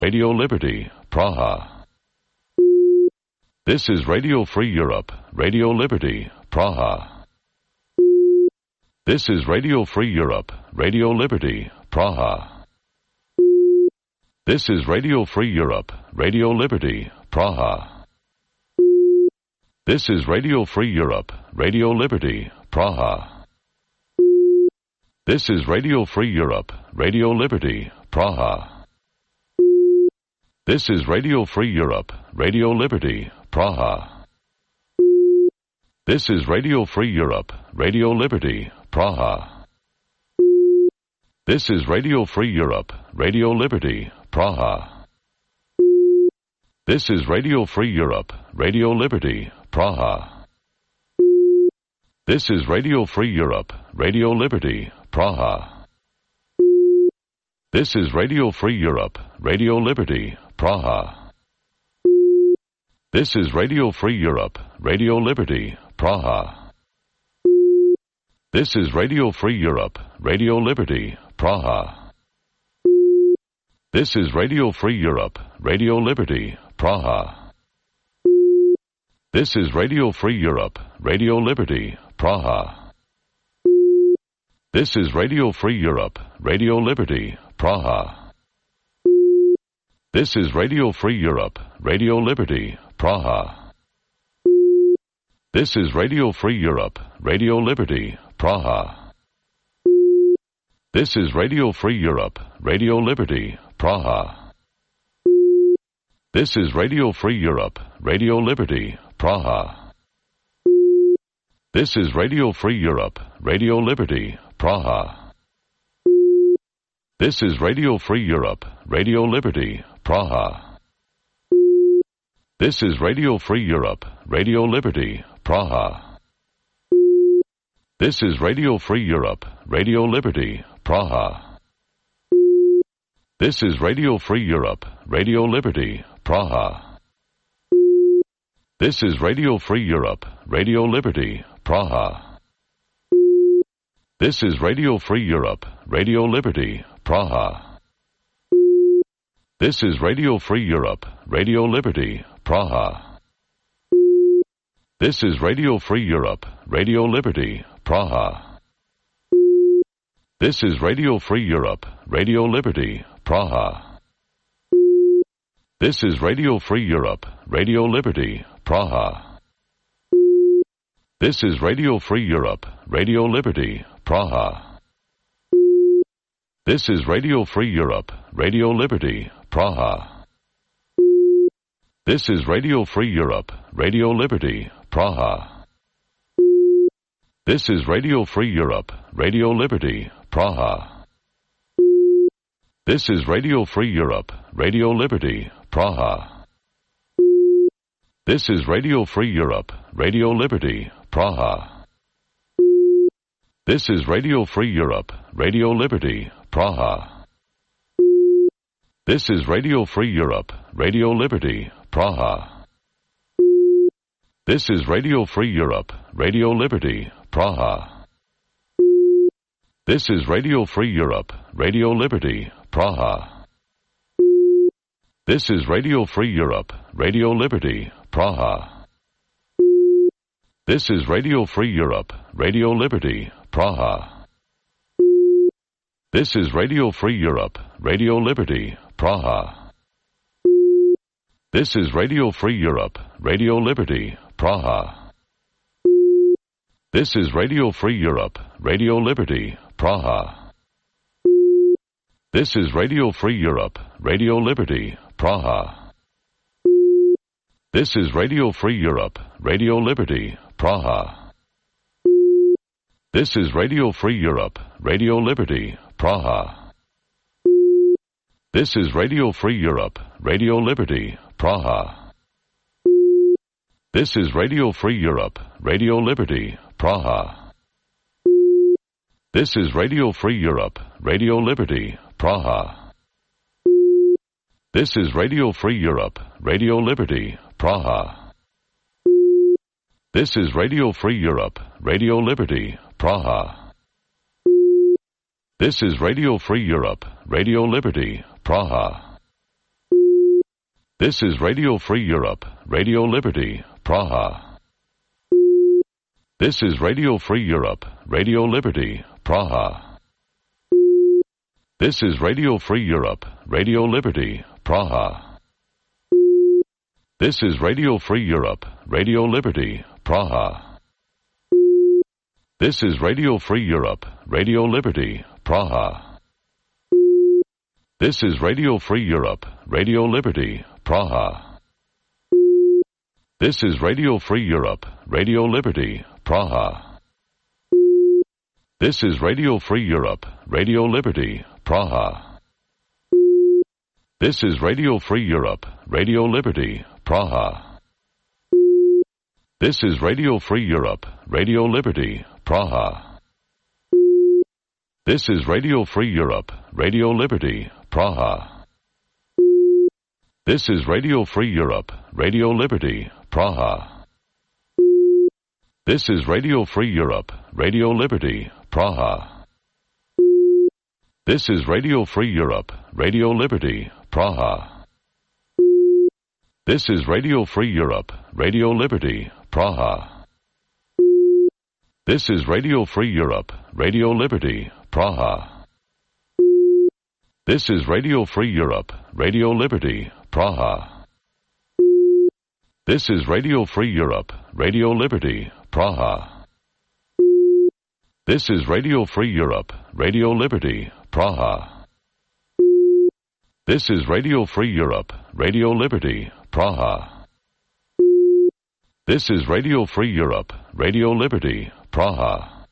Radio Liberty, Praha. This is Radio Free Europe, Radio Liberty, Praha. This is Radio Free Europe, Radio Liberty, Praha. This is Radio Free Europe, Radio Liberty, Praha. This is Radio Free Europe, Radio Liberty, Praha. This is Radio Free Europe, Radio Liberty, Praha. This is Radio Free Europe, Radio Liberty, Praha. This is Radio Free Europe, Radio Liberty, Praha. This is Radio Free Europe, Radio Liberty, Praha. This is Radio Free Europe, Radio Liberty, Praha. This is Radio Free Europe, Radio Liberty, Praha. This is Radio Free Europe, Radio Liberty, Praha. This is Radio Free Europe, Radio Liberty, Praha. This is Radio Free Europe, Radio Liberty, Praha. This is Radio Free Europe, Radio Liberty, Praha. This is Radio Free Europe, Radio Liberty, Praha. This is Radio Free Europe, Radio Liberty, Praha. This is Radio Free Europe, Radio Liberty, Praha. This is Radio Free Europe, Radio Liberty, Praha. This is Radio Free Europe, Radio Liberty, Praha. This is Radio Free Europe, Radio Liberty, Praha. This is Radio Free Europe, Radio Liberty, Praha. This is Radio Free Europe, Radio Liberty, Praha. This is Radio Free Europe, Radio Liberty, Praha. This is Radio Free Europe, Radio Liberty, Praha. This is Radio Free Europe, Radio Liberty, Praha. This is Radio Free Europe, Radio Liberty, Praha. This is Radio Free Europe, Radio Liberty, Praha. This is Radio Free Europe, Radio Liberty, Praha. This is Radio Free Europe, Radio Liberty, Praha. This is Radio Free Europe, Radio Liberty, Praha. This is Radio Free Europe, Radio Liberty, Praha. This is Radio Free Europe, Radio Liberty, Praha. This is Radio Free Europe, Radio Liberty, Praha. This is Radio Free Europe, Radio Liberty, Praha. This is Radio Free Europe, Radio Liberty, Praha. This is Radio Free Europe, Radio Liberty, Praha. This is Radio Free Europe, Radio Liberty, Praha. This is Radio Free Europe, Radio Liberty, Praha. This is Radio Free Europe, Radio Liberty, Praha. This is Radio Free Europe, Radio Liberty, Praha. This is Radio Free Europe, Radio Liberty, Praha. This is Radio Free Europe, Radio Liberty, Praha. This is Radio Free Europe, Radio Liberty, Praha. This is Radio Free Europe, Radio Liberty, Praha. This is Radio Free Europe, Radio Liberty, Praha. This is Radio Free Europe, Radio Liberty, Praha. This is Radio Free Europe, Radio Liberty, Praha. This is Radio Free Europe, Radio Liberty, Praha. This is Radio Free Europe, Radio Liberty, Praha. This is Radio Free Europe, Radio Liberty, Praha. This is Radio Free Europe, Radio Liberty, Praha. This is Radio Free Europe, Radio Liberty, Praha. This is Radio Free Europe, Radio Liberty, Praha. This is Radio Free Europe, Radio Liberty, Praha. This is Radio Free Europe, Radio Liberty, Praha. This is Radio Free Europe, Radio Liberty, Praha. This is Radio Free Europe, Radio Liberty, Praha. This is Radio Free Europe, Radio Liberty, Praha. This is Radio Free Europe, Radio Liberty, Praha. This is Radio Free Europe, Radio Liberty, Praha. This is Radio Free Europe, Radio Liberty, Praha. This is Radio Free Europe, Radio Liberty, Praha. This is Radio Free Europe, Radio Liberty, Praha. This is Radio Free Europe, Radio Liberty, Praha. This is Radio Free Europe, Radio Liberty, Praha. This is Radio Free Europe, Radio Liberty, Praha. This is Radio Free Europe, Radio Liberty, Praha. This is Radio Free Europe, Radio Liberty, Praha. This is Radio Free Europe, Radio Liberty, Praha. This is Radio Free Europe, Radio Liberty, Praha. This is Radio Free Europe, Radio Liberty, Praha. This is Radio Free Europe, Radio Liberty, Praha. This is Radio Free Europe, Radio Liberty, Praha. This is Radio Free Europe, Radio Liberty, Praha. This is Radio Free Europe, Radio Liberty, Praha. This is Radio Free Europe, Radio Liberty, Praha.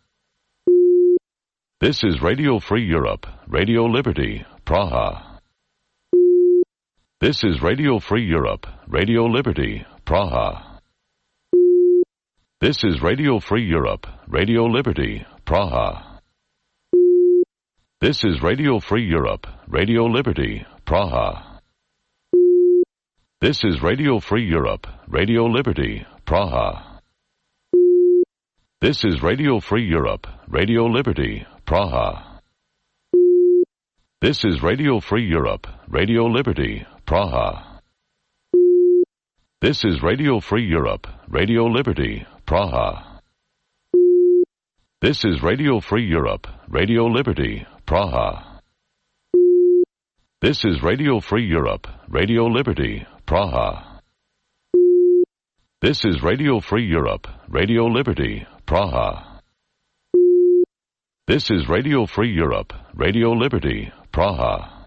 This is Radio Free Europe, Radio Liberty, Praha. This is Radio Free Europe, Radio Liberty, Praha. This is Radio Free Europe, Radio Liberty, Praha. This is Radio Free Europe, Radio Liberty, Praha. This is Radio Free Europe, Radio Liberty, Praha. This is Radio Free Europe, Radio Liberty, Praha. This is Radio Free Europe, Radio Liberty, Praha. This is Radio Free Europe, Radio Liberty, Praha. This is Radio Free Europe, Radio Liberty, Praha. This is Radio Free Europe, Radio Liberty, Praha. This is Radio Free Europe, Radio Liberty, Praha. This is Radio Free Europe, Radio Liberty, Praha.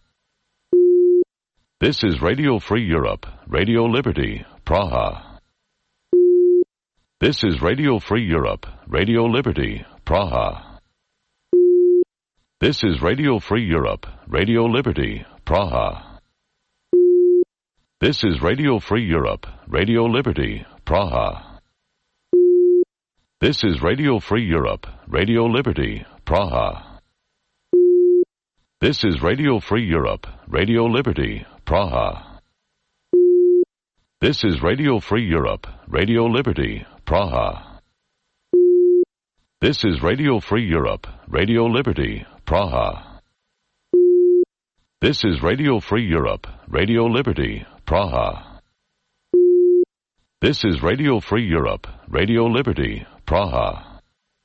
This is Radio Free Europe, Radio Liberty, Praha. This is Radio Free Europe, Radio Liberty, Praha. This is Radio Free Europe, Radio Liberty, Praha. This is Radio Free Europe, Radio Liberty, Praha. This is Radio Free Europe, Radio Liberty, Praha. This is Radio Free Europe, Radio Liberty, Praha. This is Radio Free Europe, Radio Liberty, Praha. This is Radio Free Europe, Radio Liberty, Praha. This is Radio Free Europe, Radio Liberty, Praha. This is Radio Free Europe, Radio Liberty, Praha.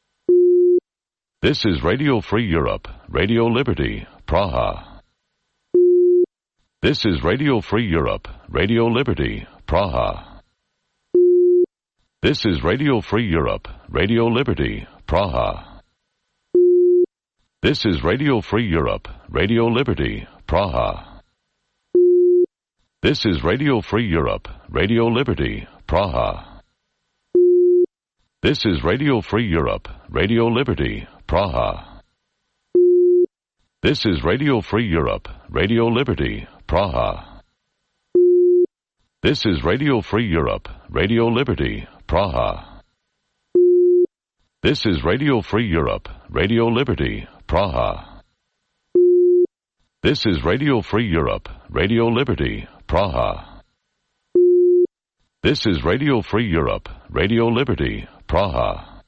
This is Radio Free Europe, Radio Liberty, Praha. This is Radio Free Europe, Radio Liberty, Praha. This is Radio Free Europe, Radio Liberty, Praha. This is Radio Free Europe, Radio Liberty, Praha. This is Radio Free Europe, Radio Liberty, Praha. This is Radio Free Europe, Radio Liberty, Praha. This is Radio Free Europe, Radio Liberty, Praha. This is Radio Free Europe, Radio Liberty, Praha. This is Radio Free Europe, Radio Liberty, Praha. This is Radio Free Europe, Radio Liberty, Praha. This is Radio Free Europe, Radio Liberty, Praha.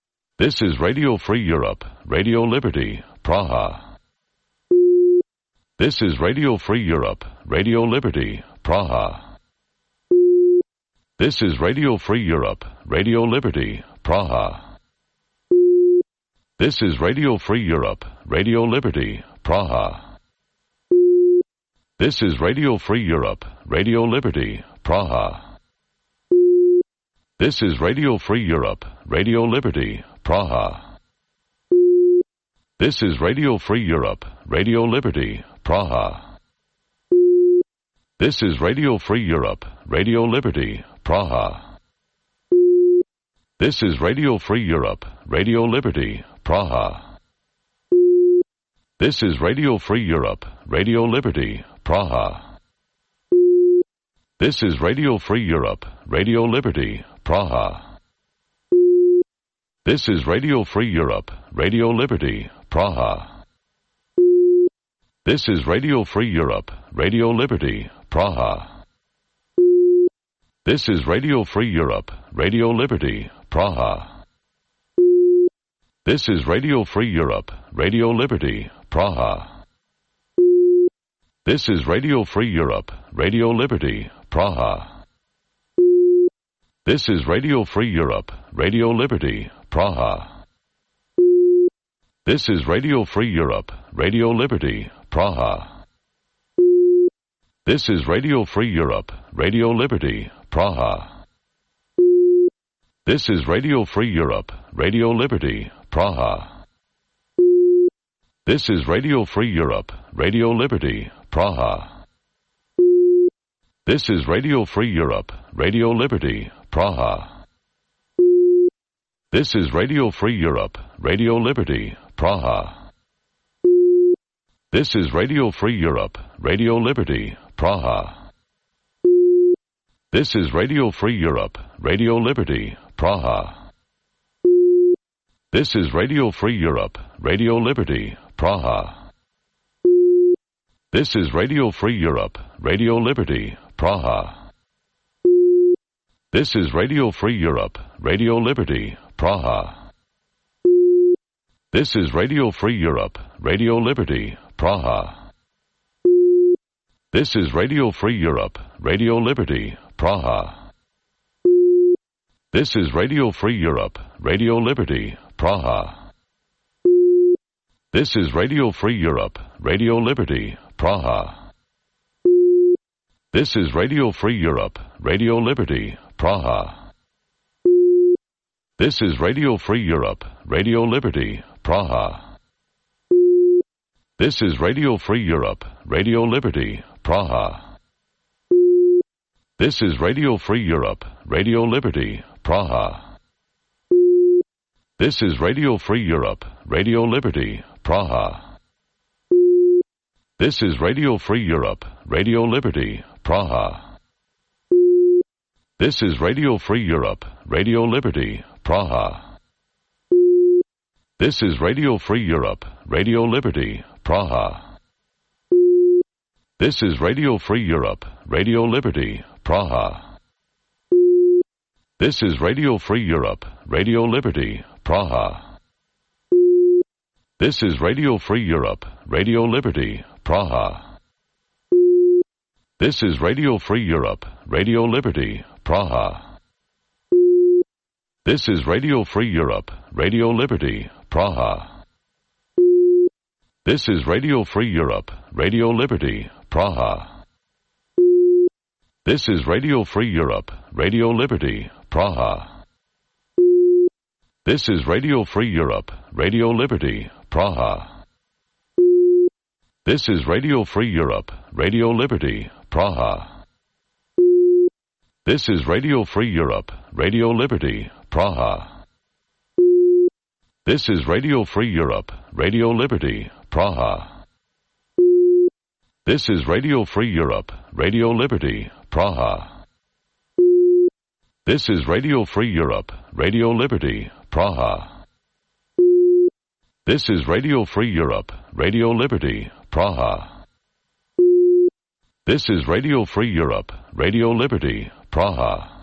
This is Radio Free Europe, Radio Liberty, Praha. This is Radio Free Europe, Radio Liberty, Praha. This is Radio Free Europe, Radio Liberty, Praha. This is Radio Free Europe, Radio Liberty, Praha. This is Radio Free Europe, Radio Liberty, Praha. This is Radio Free Europe, Radio Liberty, Praha. This is Radio Free Europe, Radio Liberty, Praha. This is Radio Free Europe, Radio Liberty, Praha. This is Radio Free Europe, Radio Liberty, Praha. This is Radio Free Europe, Radio Liberty, Praha. This is Radio Free Europe, Radio Liberty, Praha. This is Radio Free Europe, Radio Liberty, Praha. This is Radio Free Europe, Radio Liberty, Praha. This is Radio Free Europe, Radio Liberty, Praha. This is Radio Free Europe, Radio Liberty, Praha. This is Radio Free Europe, Radio Liberty, Praha. This is Radio Free Europe, Radio Liberty, Praha. This is Radio Free Europe, Radio Liberty, Praha. This is Radio Free Europe, Radio Liberty, Praha. This is Radio Free Europe, Radio Liberty, Praha. This is Radio Free Europe, Radio Liberty, Praha. This is Radio Free Europe, Radio Liberty, Praha. This is Radio Free Europe, Radio Liberty, Praha. This is Radio Free Europe, Radio Liberty, Praha. This is Radio Free Europe, Radio Liberty, Praha. This is Radio Free Europe, Radio Liberty, Praha. This is Radio Free Europe, Radio Liberty, Praha. This is Radio Free Europe, Radio Liberty, Praha. This is Radio Free Europe, Radio Liberty, Praha. This is Radio Free Europe, Radio Liberty, Praha. This is Radio Free Europe, Radio Liberty, Praha. This is Radio Free Europe, Radio Liberty, Praha. This is Radio Free Europe, Radio Liberty, Praha. This is Radio Free Europe, Radio Liberty, Praha. This is Radio Free Europe, Radio Liberty, Praha. This is Radio Free Europe, Radio Liberty, Praha. This is Radio Free Europe, Radio Liberty, Praha. This is Radio Free Europe, Radio Liberty, Praha. This is Radio Free Europe, Radio Liberty, Praha. This is Radio Free Europe, Radio Liberty, Praha. This is Radio Free Europe, Radio Liberty, Praha. This is Radio Free Europe, Radio Liberty, Praha. This is Radio Free Europe, Radio Liberty, Praha. This is Radio Free Europe, Radio Liberty, Praha. This is Radio Free Europe, Radio Liberty, Praha. This is Radio Free Europe, Radio Liberty, Praha. This is Radio Free Europe, Radio Liberty, Praha. This is Radio Free Europe, Radio Liberty, Praha. This is Radio Free Europe, Radio Liberty, Praha. This is Radio Free Europe, Radio Liberty, Praha. This is Radio Free Europe, Radio Liberty, Praha. This is Radio Free Europe, Radio Liberty, Praha. This is Radio Free Europe, Radio Liberty, Praha. This is Radio Free Europe, Radio Liberty, Praha. This is Radio Free Europe, Radio Liberty, Praha.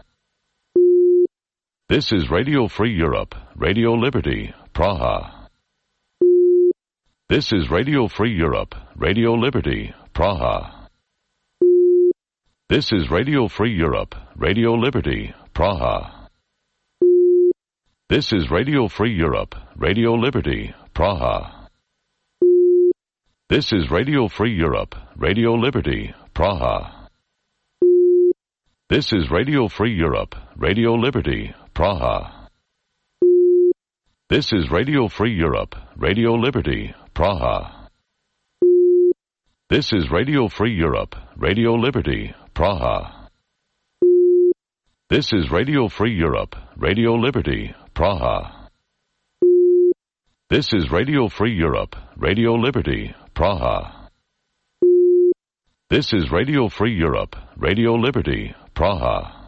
This is Radio Free Europe, Radio Liberty, Praha. This is Radio Free Europe, Radio Liberty, Praha. This is Radio Free Europe, Radio Liberty, Praha. This is Radio Free Europe, Radio Liberty, Praha. This is Radio Free Europe, Radio Liberty, Praha. This is Radio Free Europe, Radio Liberty, Praha. This is Radio Free Europe, Radio Liberty, Praha. This is Radio Free Europe, Radio Liberty, Praha. This is Radio Free Europe, Radio Liberty, Praha. This is Radio Free Europe, Radio Liberty, Praha. This is Radio Free Europe, Radio Liberty, Praha.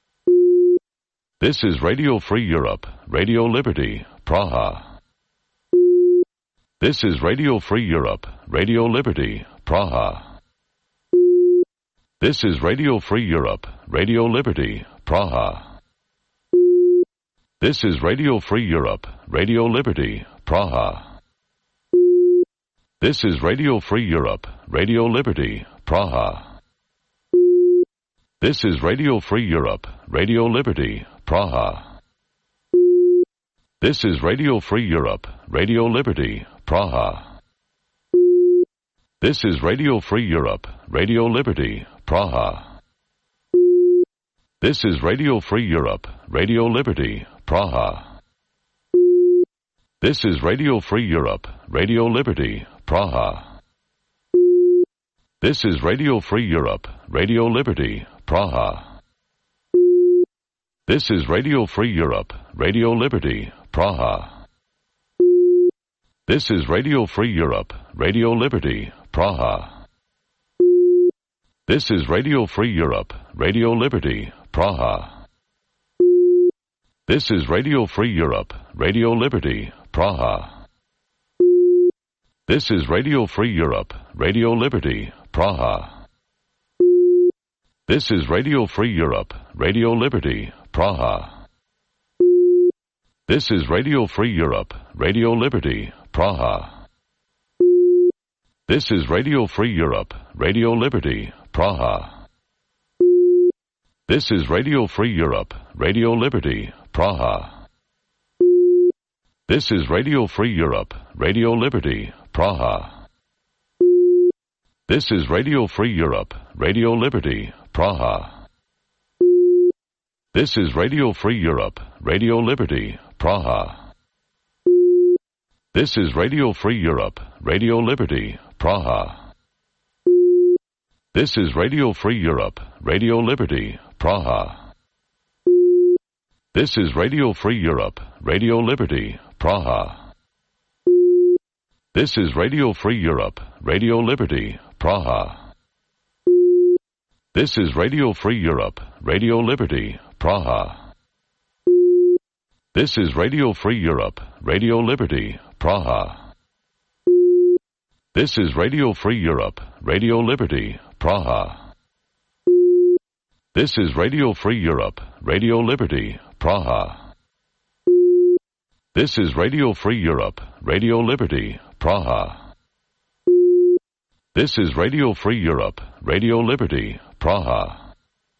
This is Radio Free Europe, Radio Liberty, Praha. This is Radio Free Europe, Radio Liberty, Praha. This is Radio Free Europe, Radio Liberty, Praha. This is Radio Free Europe, Radio Liberty, Praha. This is Radio Free Europe, Radio Liberty, Praha. This is Radio Free Europe, Radio Liberty, Praha. This is Radio Free Europe, Radio Liberty, Praha. This is Radio Free Europe, Radio Liberty, Praha. This is Radio Free Europe, Radio Liberty, Praha. This is Radio Free Europe, Radio Liberty, Praha. This is Radio Free Europe, Radio Liberty, Praha. This is Radio Free Europe, Radio Liberty, Praha. This is Radio Free Europe, Radio Liberty, Praha. This is Radio Free Europe, Radio Liberty, Praha. This is Radio Free Europe, Radio Liberty, Praha. This is Radio Free Europe, Radio Liberty, Praha. This is Radio Free Europe, Radio Liberty, Praha. This is Radio Free Europe, Radio Liberty, Praha. This is Radio Free Europe, Radio Liberty, Praha. This is Radio Free Europe, Radio Liberty, Praha. This is Radio Free Europe, Radio Liberty, Praha. This is Radio Free Europe, Radio Liberty, Praha. This is Radio Free Europe, Radio Liberty, Praha. This is Radio Free Europe, Radio Liberty, Praha. This is Radio Free Europe, Radio Liberty, Praha. This is Radio Free Europe, Radio Liberty, Praha. This is Radio Free Europe, Radio Liberty, Praha. This is Radio Free Europe, Radio Liberty, Praha. This is Radio Free Europe, Radio Liberty, Praha. This is Radio Free Europe, Radio Liberty, Praha. This is Radio Free Europe, Radio Liberty, Praha. This is Radio Free Europe, Radio Liberty, Praha. This is Radio Free Europe, Radio Liberty, Praha.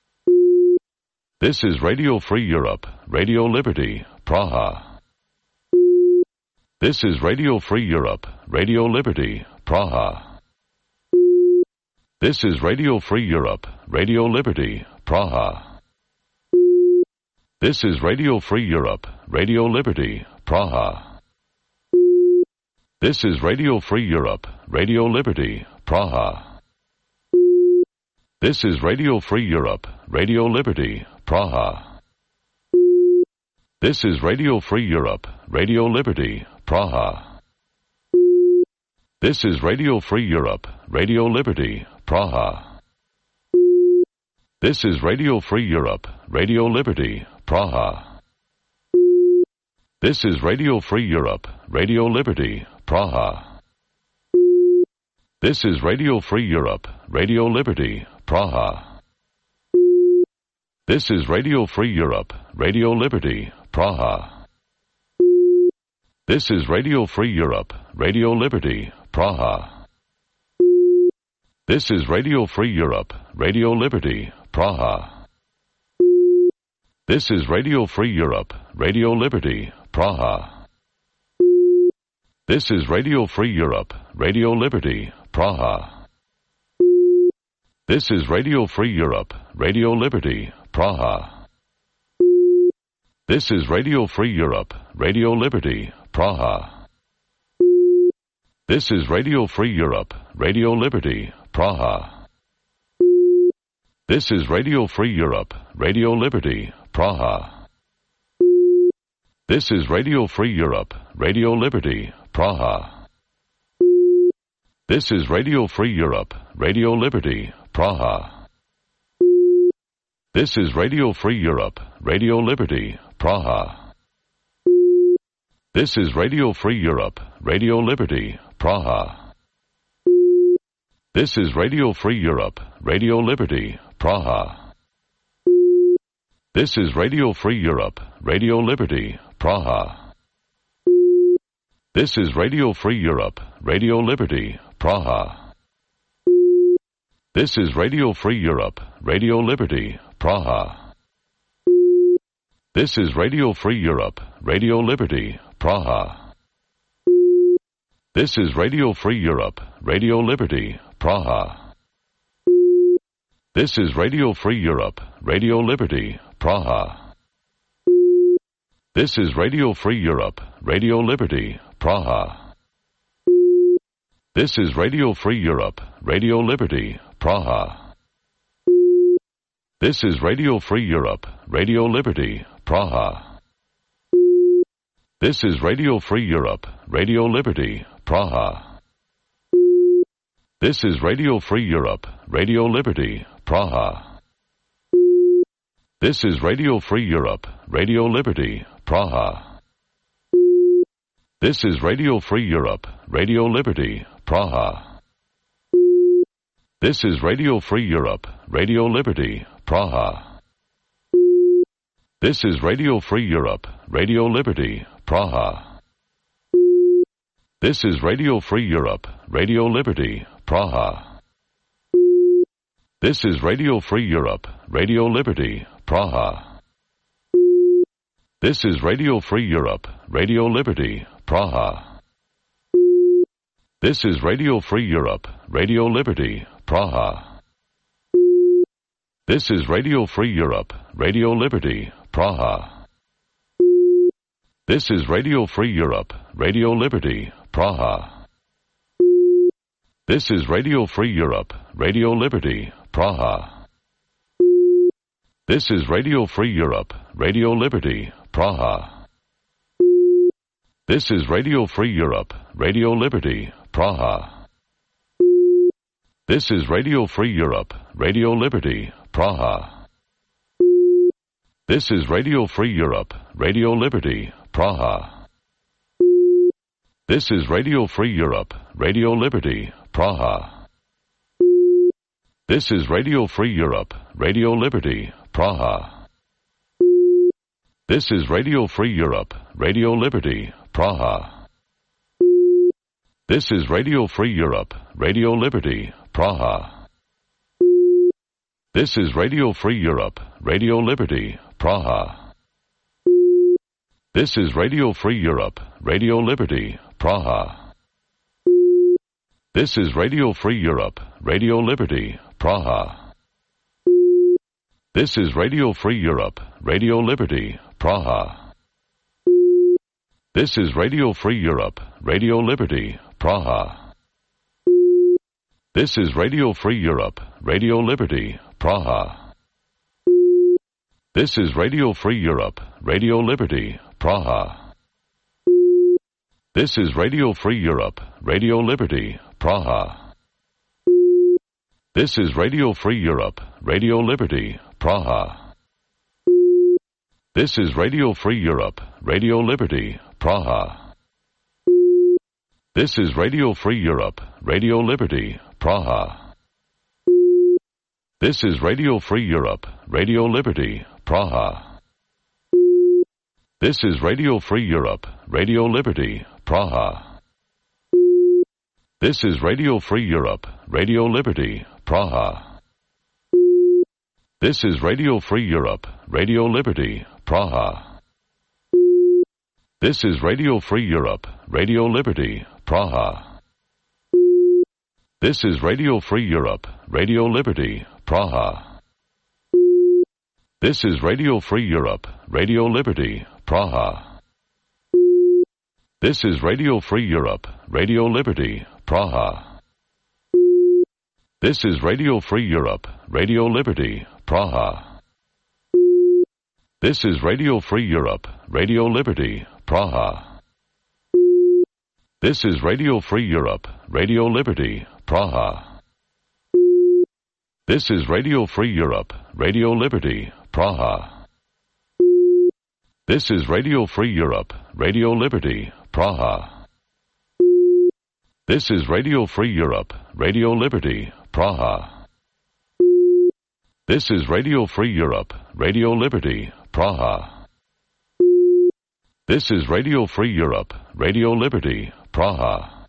This is Radio Free Europe, Radio Liberty, Praha. This is Radio Free Europe, Radio Liberty, Praha. This is Radio Free Europe, Radio Liberty, Praha. This is Radio Free Europe, Radio Liberty, Praha. This is Radio Free Europe, Radio Liberty, Praha. This is Radio Free Europe, Radio Liberty, Praha. This is Radio Free Europe, Radio Liberty, Praha. This is Radio Free Europe, Radio Liberty, Praha. This is Radio Free Europe, Radio Liberty, Praha. This is Radio Free Europe, Radio Liberty, Praha. This is Radio Free Europe, Radio Liberty, Praha. This is Radio Free Europe, Radio Liberty, Praha. This is Radio Free Europe, Radio Liberty, Praha. This is Radio Free Europe, Radio Liberty, Praha. This is Radio Free Europe, Radio Liberty, Praha. This is Radio Free Europe, Radio Liberty, Praha. This is Radio Free Europe, Radio Liberty, Praha. This is Radio Free Europe, Radio Liberty, Praha. This is Radio Free Europe, Radio Liberty, Praha. This is Radio Free Europe, Radio Liberty, Praha. This is Radio Free Europe, Radio Liberty, Praha. This is Radio Free Europe, Radio Liberty, Praha. This is Radio Free Europe, Radio Liberty, Praha. This is Radio Free Europe, Radio Liberty, Praha. This is Radio Free Europe, Radio Liberty, Praha. This is Radio Free Europe, Radio Liberty, Praha. This is Radio Free Europe, Radio Liberty, Praha. This is Radio Free Europe, Radio Liberty, Praha. This is Radio Free Europe, Radio Liberty, Praha. This is Radio Free Europe, Radio Liberty, Praha. This is Radio Free Europe, Radio Liberty, Praha. This is Radio Free Europe, Radio Liberty, Praha. This is Radio Free Europe, Radio Liberty, Praha. This is Radio Free Europe, Radio Liberty, Praha. This is Radio Free Europe, Radio Liberty, Praha. This is Radio Free Europe, Radio Liberty, Praha. This is Radio Free Europe, Radio Liberty, Praha. This is Radio Free Europe, Radio Liberty, Praha. This is Radio Free Europe, Radio Liberty, Praha. This is Radio Free Europe, Radio Liberty, Praha. This is Radio Free Europe, Radio Liberty, Praha. This is Radio Free Europe, Radio Liberty, Praha. This is Radio Free Europe, Radio Liberty, Praha. This is Radio Free Europe, Radio Liberty, Praha. This is Radio Free Europe, Radio Liberty, Praha. This is Radio Free Europe, Radio Liberty, Praha. This is Radio Free Europe, Radio Liberty, Praha. This is Radio Free Europe, Radio Liberty, Praha. This is Radio Free Europe, Radio Liberty, Praha. This is Radio Free Europe, Radio Liberty, Praha. This is Radio Free Europe, Radio Liberty, Praha. This is Radio Free Europe, Radio Liberty, Praha. This is Radio Free Europe, Radio Liberty, Praha. This is Radio Free Europe, Radio Liberty, Praha. This is Radio Free Europe, Radio Liberty, Praha. This is Radio Free Europe, Radio Liberty, Praha. This is Radio Free Europe, Radio Liberty, Praha. This is Radio Free Europe, Radio Liberty, Praha. This is Radio Free Europe, Radio Liberty, Praha. This is Radio Free Europe, Radio Liberty, Praha. This is Radio Free Europe, Radio Liberty, Praha. This is Radio Free Europe, Radio Liberty, Praha. This is Radio Free Europe, Radio Liberty, Praha. This is Radio Free Europe, Radio Liberty, Praha. This is Radio Free Europe, Radio Liberty, Praha. This is Radio Free Europe, Radio Liberty, Praha. This is Radio Free Europe, Radio Liberty, Praha. This is Radio Free Europe, Radio Liberty, Praha. This is Radio Free Europe, Radio Liberty, Praha. This is Radio Free Europe, Radio Liberty, Praha. This is Radio Free Europe, Radio Liberty, Praha. This is Radio Free Europe, Radio Liberty, Praha. This is Radio Free Europe, Radio Liberty, Praha. This is Radio Free Europe, Radio Liberty, Praha. This is Radio Free Europe, Radio Liberty, Praha. This is Radio Free Europe, Radio Liberty, Praha. This is Radio Free Europe, Radio Liberty, Praha. This is Radio Free Europe, Radio Liberty, Praha. This is Radio Free Europe, Radio Liberty, Praha. This is Radio Free Europe, Radio Liberty, Praha. This is Radio Free Europe, Radio Liberty, Praha. This is Radio Free Europe, Radio Liberty, Praha.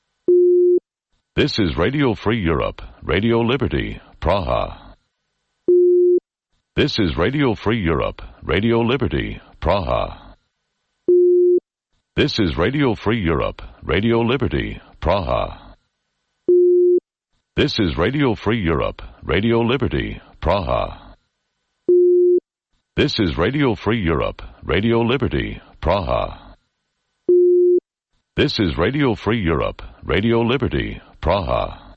This is Radio Free Europe, Radio Liberty, Praha. This is Radio Free Europe, Radio Liberty, Praha. This is Radio Free Europe, Radio Liberty, Praha. This is Radio Free Europe, Radio Liberty, Praha. This is Radio Free Europe, Radio Liberty, Praha. This is Radio Free Europe, Radio Liberty, Praha.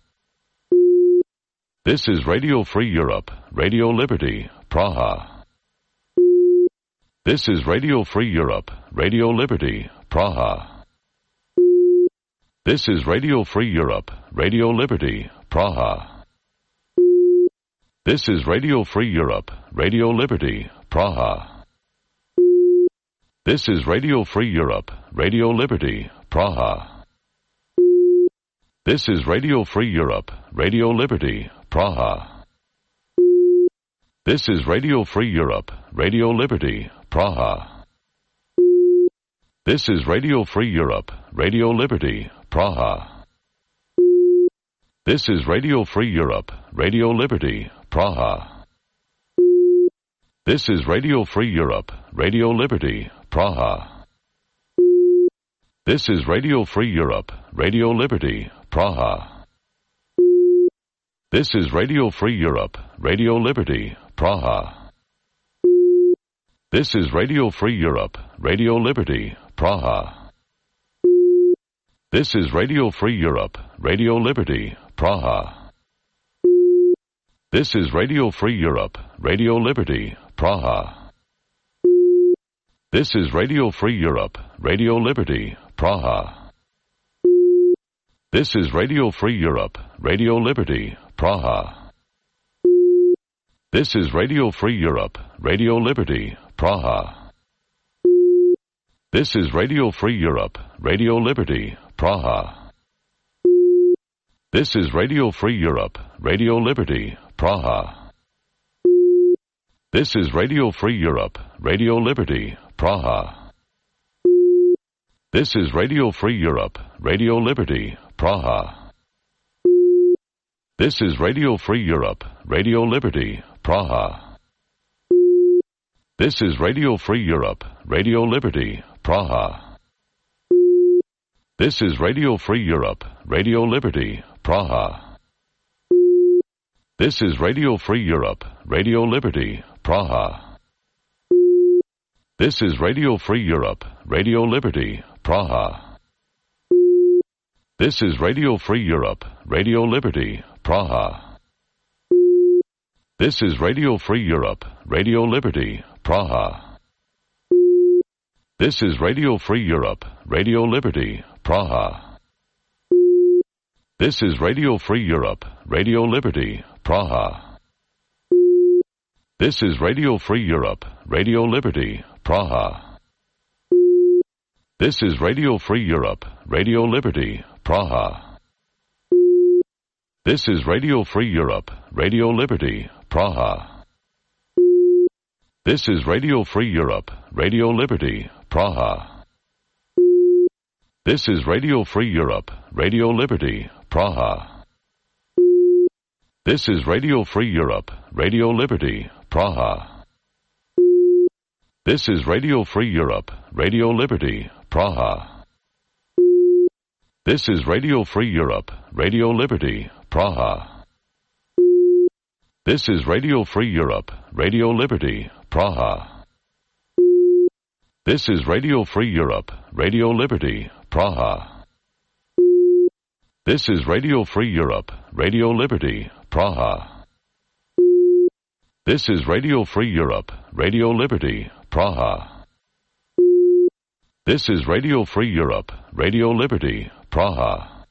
This is Radio Free Europe, Radio Liberty, Praha. This is Radio Free Europe, Radio Liberty, Praha. This is Radio Free Europe, Radio Liberty, Praha. This is Radio Free Europe, Radio Liberty, Praha. This is Radio Free Europe, Radio Liberty, Praha. This is Radio Free Europe, Radio Liberty, Praha. This is Radio Free Europe, Radio Liberty, Praha. This is Radio Free Europe, Radio Liberty, Praha. This is Radio Free Europe, Radio Liberty, Praha. This is Radio Free Europe, Radio Liberty, Praha. This is Radio Free Europe, Radio Liberty, Praha. This is Radio Free Europe, Radio Liberty, Praha. This is Radio Free Europe, Radio Liberty, Praha. This is Radio Free Europe, Radio Liberty, Praha. This is Radio Free Europe, Radio Liberty, Praha. This is Radio Free Europe, Radio Liberty, Praha. This is Radio Free Europe, Radio Liberty, Praha. This is Radio Free Europe, Radio Liberty, Praha. This is Radio Free Europe, Radio Liberty, Praha. This is Radio Free Europe, Radio Liberty, Praha. This is Radio Free Europe, Radio Liberty, Praha. This is Radio Free Europe, Radio Liberty, Praha. This is Radio Free Europe, Radio Liberty, Praha. This is Radio Free Europe, Radio Liberty, Praha. This is Radio Free Europe, Radio Liberty, Praha. This is Radio Free Europe, Radio Liberty, Praha. This is Radio Free Europe, Radio Liberty, Praha. This is Radio Free Europe, Radio Liberty, Praha. This is Radio Free Europe, Radio Liberty, Praha. This is Radio Free Europe, Radio Liberty, Praha. This is Radio Free Europe, Radio Liberty, Praha. This is Radio Free Europe, Radio Liberty, Praha. This is Radio Free Europe, Radio Liberty, Praha. This is Radio Free Europe, Radio Liberty, Praha. This is Radio Free Europe, Radio Liberty, Praha. This is Radio Free Europe, Radio Liberty, Praha. This is Radio Free Europe, Radio Liberty, Praha. This is Radio Free Europe, Radio Liberty, Praha. This is Radio Free Europe, Radio Liberty, Praha. This is Radio Free Europe, Radio Liberty, Praha. This is Radio Free Europe, Radio Liberty, Praha. This is Radio Free Europe, Radio Liberty, Praha. This is Radio Free Europe, Radio Liberty, Praha. This is Radio Free Europe, Radio Liberty, Praha.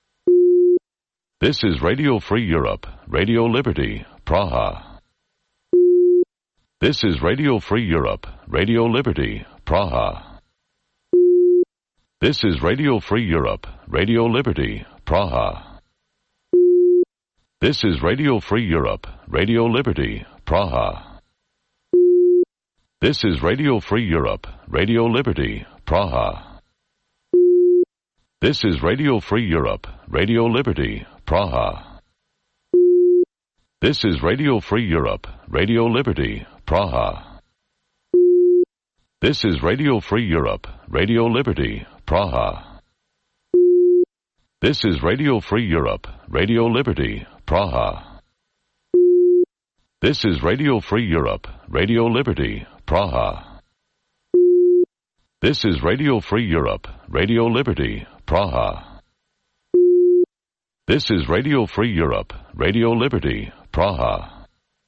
This is Radio Free Europe, Radio Liberty, Praha. This is Radio Free Europe, Radio Liberty, Praha. This is Radio Free Europe, Radio Liberty, Praha. This is Radio Free Europe, Radio Liberty, Praha. This is Radio Free Europe, Radio Liberty, Praha. This is Radio Free Europe, Radio Liberty, Praha. This is Radio Free Europe, Radio Liberty, Praha. This is Radio Free Europe, Radio Liberty, Praha. This is Radio Free Europe, Radio Liberty, Praha. This is Radio Free Europe, Radio Liberty, Praha. This is Radio Free Europe, Radio Liberty, Praha. This is Radio Free Europe, Radio Liberty, Praha.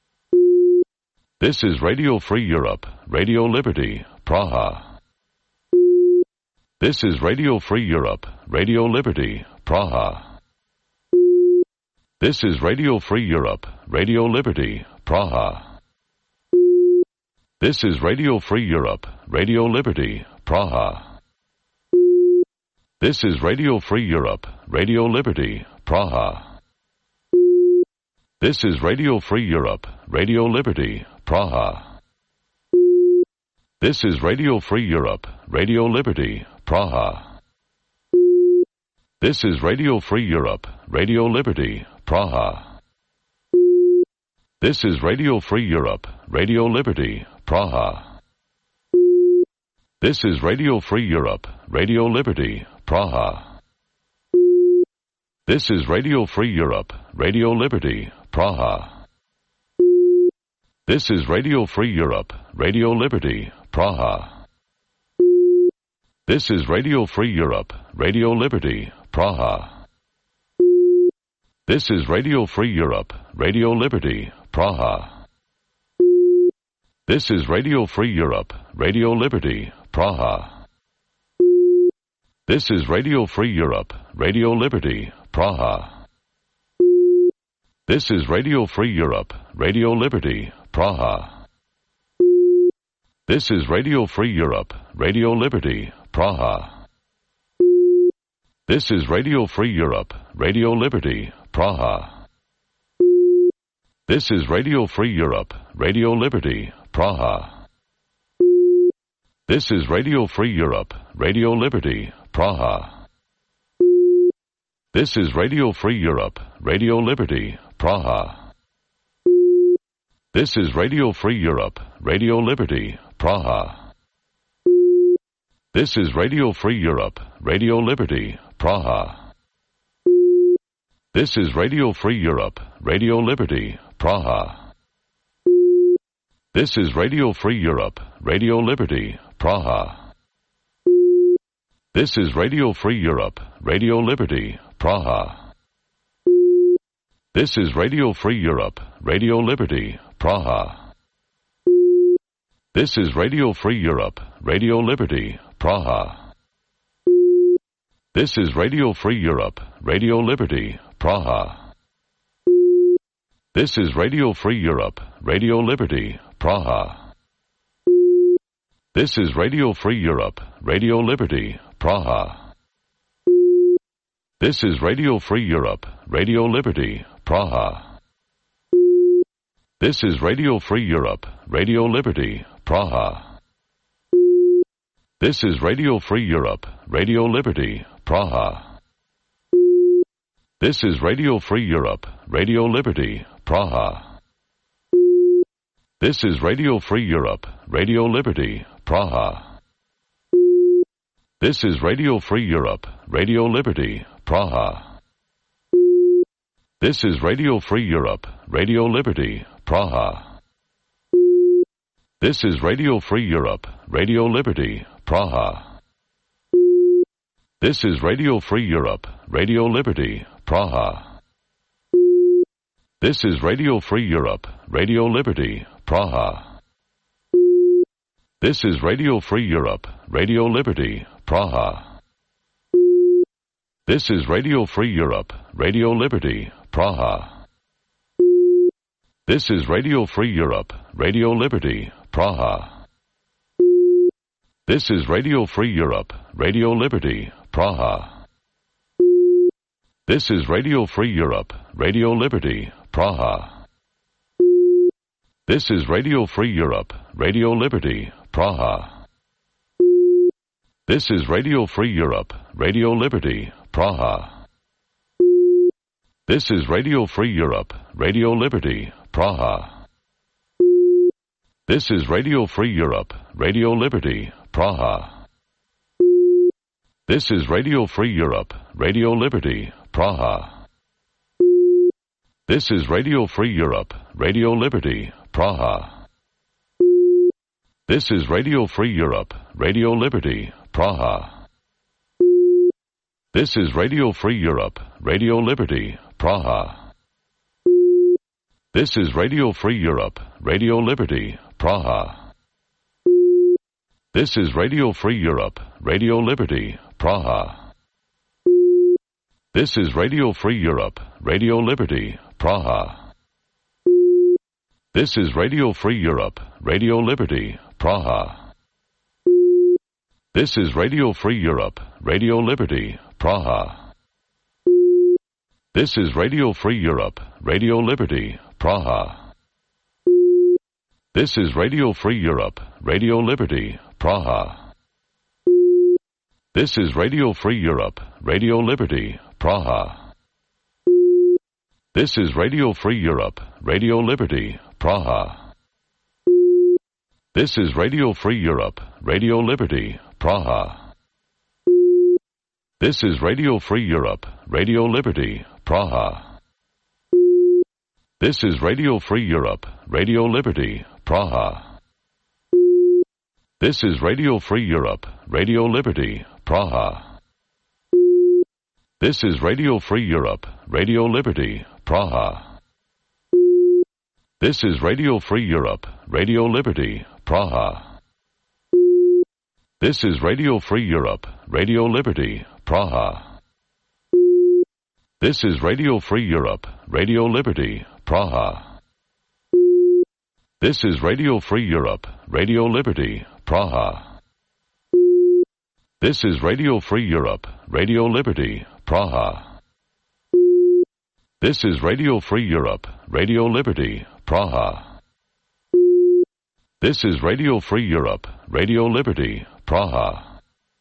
This is Radio Free Europe, Radio Liberty, Praha. This is Radio Free Europe, Radio Liberty, Praha. This is Radio Free Europe, Radio Liberty, Praha. This is Radio Free Europe, Radio Liberty, Praha. This is Radio Free Europe, Radio Liberty, Praha. This is Radio Free Europe, Radio Liberty, Praha. This is Radio Free Europe, Radio Liberty, Praha. This is Radio Free Europe, Radio Liberty, Praha. This is Radio Free Europe, Radio Liberty, Praha. This is Radio Free Europe, Radio Liberty, Praha. This is Radio Free Europe, Radio Liberty, Praha. This is Radio Free Europe, Radio Liberty, Praha. This is Radio Free Europe, Radio Liberty, Praha. This is Radio Free Europe, Radio Liberty, Praha. This is Radio Free Europe, Radio Liberty, Praha. This is Radio Free Europe, Radio Liberty, Praha. This is Radio Free Europe, Radio Liberty, Praha. This is Radio Free Europe, Radio Liberty, Praha. This is Radio Free Europe, Radio Liberty, Praha. This is Radio Free Europe, Radio Liberty, Praha. This is Radio Free Europe, Radio Liberty, Praha. This is Radio Free Europe, Radio Liberty, Praha. This is Radio Free Europe, Radio Liberty, Praha. This is Radio Free Europe, Radio Liberty, Praha. This is Radio Free Europe, Radio Liberty, Praha. This is Radio Free Europe, Radio Liberty, Praha. This is Radio Free Europe, Radio Liberty, Praha. This is Radio Free Europe, Radio Liberty, Praha. This is Radio Free Europe, Radio Liberty, Praha. This is Radio Free Europe, Radio Liberty, Praha. This is Radio Free Europe, Radio Liberty, Praha. This is Radio Free Europe, Radio Liberty, Praha. This is Radio Free Europe, Radio Liberty, Praha. This is Radio Free Europe, Radio Liberty, Praha. This is Radio Free Europe, Radio Liberty, Praha. This is Radio Free Europe, Radio Liberty, Praha. This is Radio Free Europe, Radio Liberty, Praha. This is Radio Free Europe, Radio Liberty, Praha. This is Radio Free Europe, Radio Liberty, Praha. This is Radio Free Europe, Radio Liberty, Praha. This is Radio Free Europe, Radio Liberty, Praha. This is Radio Free Europe, Radio Liberty, Praha. This is Radio Free Europe, Radio Liberty, Praha. This is Radio Free Europe, Radio Liberty, Praha. This is Radio Free Europe, Radio Liberty, Praha. This is Radio Free Europe, Radio Liberty, Praha. This is Radio Free Europe, Radio Liberty, Praha. This is Radio Free Europe, Radio Liberty, Praha. This is Radio Free Europe, Radio Liberty, Praha. This is Radio Free Europe, Radio Liberty, Praha. This is Radio Free Europe, Radio Liberty, Praha. This is Radio Free Europe, Radio Liberty, Praha. This is Radio Free Europe, Radio Liberty, Praha. This is Radio Free Europe, Radio Liberty, Praha. This is Radio Free Europe, Radio Liberty, Praha. This is Radio Free Europe, Radio Liberty, Praha. This is Radio Free Europe, Radio Liberty, Praha. This is Radio Free Europe, Radio Liberty, Praha. This is Radio Free Europe, Radio Liberty, Praha. This is Radio Free Europe, Radio Liberty, Praha. This is Radio Free Europe, Radio Liberty, Praha. This is Radio Free Europe, Radio Liberty, Praha. This is Radio Free Europe, Radio Liberty, Praha. This is Radio Free Europe, Radio Liberty, Praha. This is Radio Free Europe, Radio Liberty, Praha. This is Radio Free Europe, Radio Liberty, Praha. This is Radio Free Europe, Radio Liberty, Praha. This is Radio Free Europe, Radio Liberty, Praha. This is Radio Free Europe, Radio Liberty, Praha. This is Radio Free Europe, Radio Liberty, Praha. This is Radio Free Europe, Radio Liberty, Praha. This is Radio Free Europe, Radio Liberty, Praha. This is Radio Free Europe, Radio Liberty, Praha. This is Radio Free Europe, Radio Liberty, Praha. This is Radio Free Europe, Radio Liberty, Praha. This is Radio Free Europe, Radio Liberty, Praha.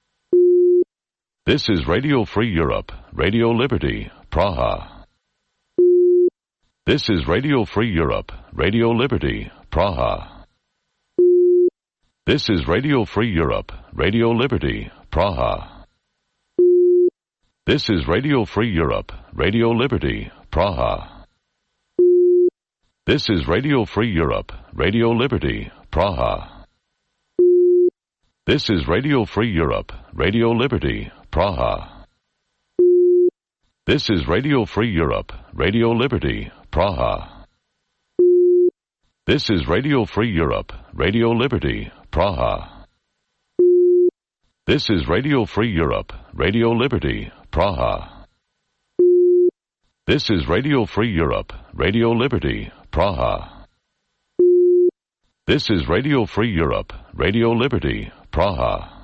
This is Radio Free Europe, Radio Liberty, Praha. This is Radio Free Europe, Radio Liberty, Praha. This is Radio Free Europe, Radio Liberty, Praha. This is Radio Free Europe, Radio Liberty, Praha. This is Radio Free Europe, Radio Liberty, Praha. This is Radio Free Europe, Radio Liberty, Praha. This is Radio Free Europe, Radio Liberty, Praha. This is Radio Free Europe, Radio Liberty, Praha. This is Radio Free Europe, Radio Liberty, Praha. This is Radio Free Europe, Radio Liberty, Praha. This is Radio Free Europe, Radio Liberty, Praha.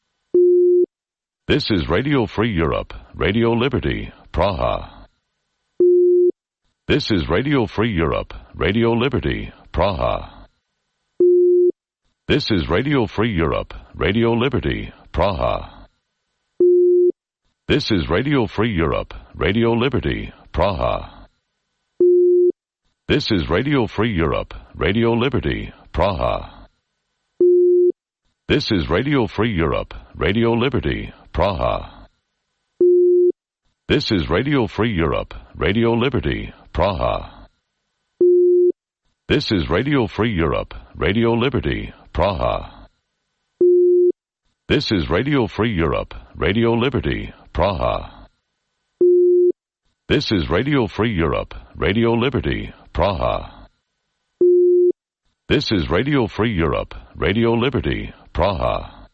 This is Radio Free Europe, Radio Liberty, Praha. This is Radio Free Europe, Radio Liberty, Praha. This is Radio Free Europe, Radio Liberty, Praha. This is Radio Free Europe, Radio Liberty, Praha. This is Radio Free Europe, Radio Liberty, Praha. This is Radio Free Europe, Radio Liberty, Praha. This is Radio Free Europe, Radio Liberty, Praha. This is Radio Free Europe, Radio Liberty, Praha. This is Radio Free Europe, Radio Liberty, Praha. This is Radio Free Europe, Radio Liberty, Praha. This is Radio Free Europe, Radio Liberty, Praha.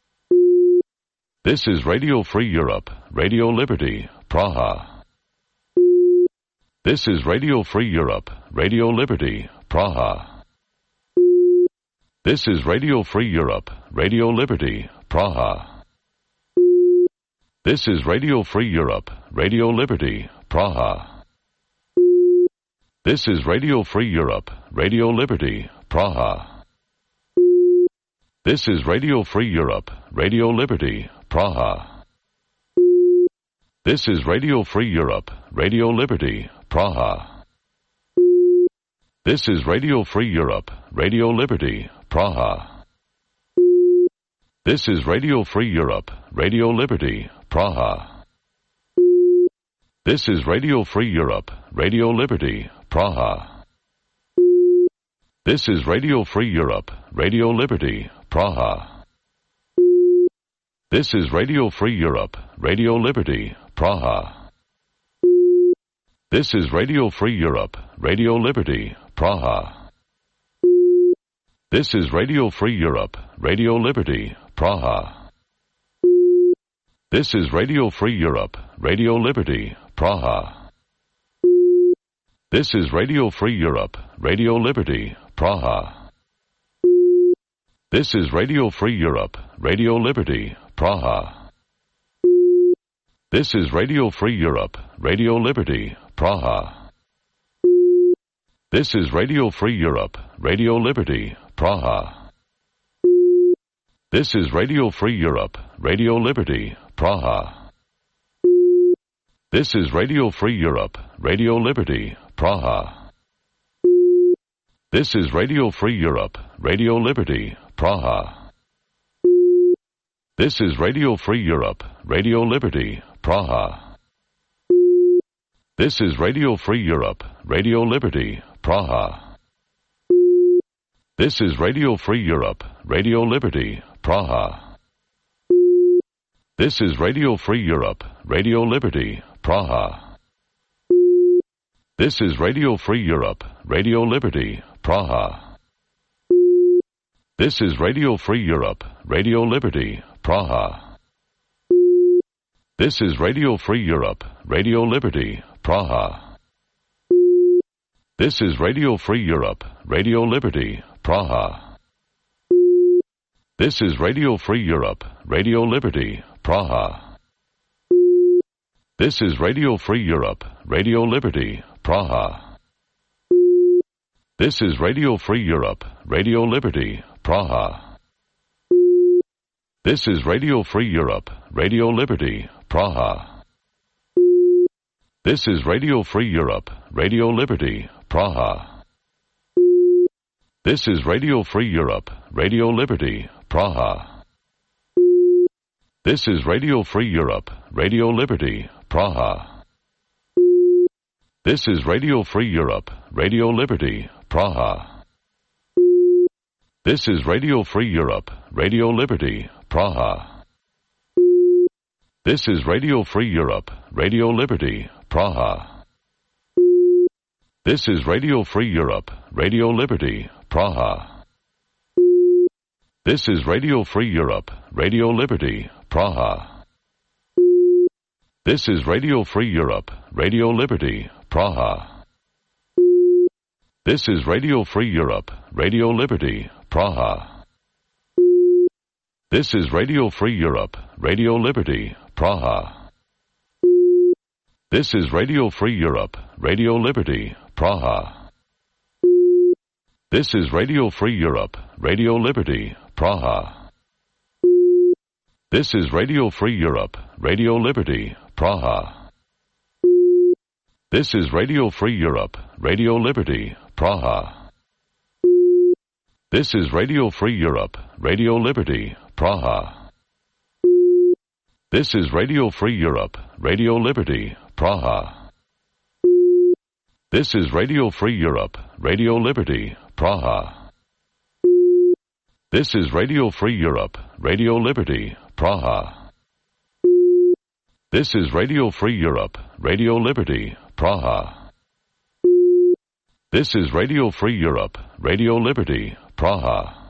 This is Radio Free Europe, Radio Liberty, Praha. This is Radio Free Europe, Radio Liberty, Praha. This is Radio Free Europe, Radio Liberty, Praha. This is Radio Free Europe, Radio Liberty, Praha. This is Radio Free Europe, Radio Liberty, Praha. This is Radio Free Europe, Radio Liberty, Praha. This is Radio Free Europe, Radio Liberty, Praha. This is Radio Free Europe, Radio Liberty, Praha. This is Radio Free Europe, Radio Liberty, Praha. This is Radio Free Europe, Radio Liberty, Praha. This is Radio Free Europe, Radio Liberty, Praha. This is Radio Free Europe, Radio Liberty, Praha. This is Radio Free Europe, Radio Liberty, Praha. This is Radio Free Europe, Radio Liberty, Praha. This is Radio Free Europe, Radio Liberty, Praha. This is Radio Free Europe, Radio Liberty, Praha. This is Radio Free Europe, Radio Liberty, Praha. This is Radio Free Europe, Radio Liberty, Praha. This is Radio Free Europe, Radio Liberty, Praha. This is Radio Free Europe, Radio Liberty, Praha. This is Radio Free Europe, Radio Liberty, Praha. This is Radio Free Europe, Radio Liberty, Praha. This is Radio Free Europe, Radio Liberty, Praha. This is Radio Free Europe, Radio Liberty, Praha. This is Radio Free Europe, Radio Liberty, Praha. This is Radio Free Europe, Radio Liberty, Praha. This is Radio Free Europe, Radio Liberty, Praha. This is Radio Free Europe, Radio Liberty, Praha. This is Radio Free Europe, Radio Liberty, Praha. This is Radio Free Europe, Radio Liberty, Praha. This is Radio Free Europe, Radio Liberty, Praha. This is Radio Free Europe, Radio Liberty, Praha. This is Radio Free Europe, Radio Liberty, Praha. This is Radio Free Europe, Radio Liberty, Praha. This is Radio Free Europe, Radio Liberty, Praha. This is Radio Free Europe, Radio Liberty, Praha. This is Radio Free Europe, Radio Liberty, Praha. This is Radio Free Europe, Radio Liberty, Praha. This is Radio Free Europe, Radio Liberty, Praha. This is Radio Free Europe, Radio Liberty, Praha. This is Radio Free Europe, Radio Liberty, Praha. This is Radio Free Europe, Radio Liberty, Praha. This is Radio Free Europe, Radio Liberty, Praha. This is Radio Free Europe, Radio Liberty, Praha. This is Radio Free Europe, Radio Liberty, Praha. This is Radio Free Europe, Radio Liberty, Praha. This is Radio Free Europe, Radio Liberty, Praha. This is Radio Free Europe, Radio Liberty, Praha. This is Radio Free Europe, Radio Liberty, Praha. This is Radio Free Europe, Radio Liberty, Praha. This is Radio Free Europe, Radio Liberty, Praha. This is Radio Free Europe, Radio Liberty, Praha. This is Radio Free Europe, Radio Liberty, Praha. This is Radio Free Europe, Radio Liberty, Praha. This is Radio Free Europe, Radio Liberty, Praha.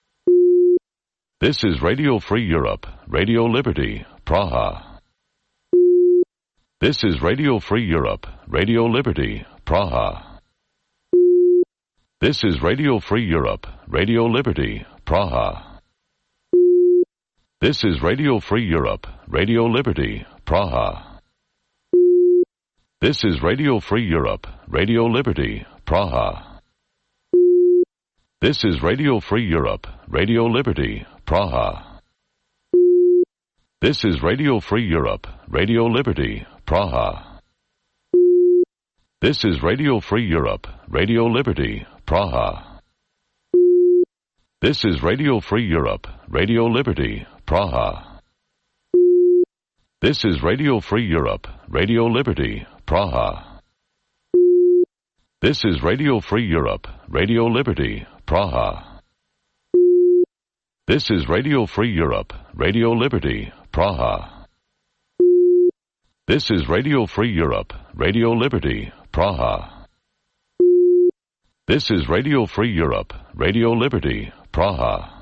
This is Radio Free Europe, Radio Liberty, Praha. This is Radio Free Europe, Radio Liberty, Praha. This is Radio Free Europe, Radio Liberty, Praha. This is Radio Free Europe, Radio Liberty, Praha. This is Radio Free Europe, Radio Liberty, Praha. This is Radio Free Europe, Radio Liberty, Praha. This is Radio Free Europe, Radio Liberty, Praha. This is Radio Free Europe, Radio Liberty, Praha. This is Radio Free Europe, Radio Liberty, Praha. This is Radio Free Europe, Radio Liberty, Praha. This is Radio Free Europe, Radio Liberty, Praha. This is Radio Free Europe, Radio Liberty, Praha. This is Radio Free Europe, Radio Liberty, Praha. This is Radio Free Europe, Radio Liberty, Praha.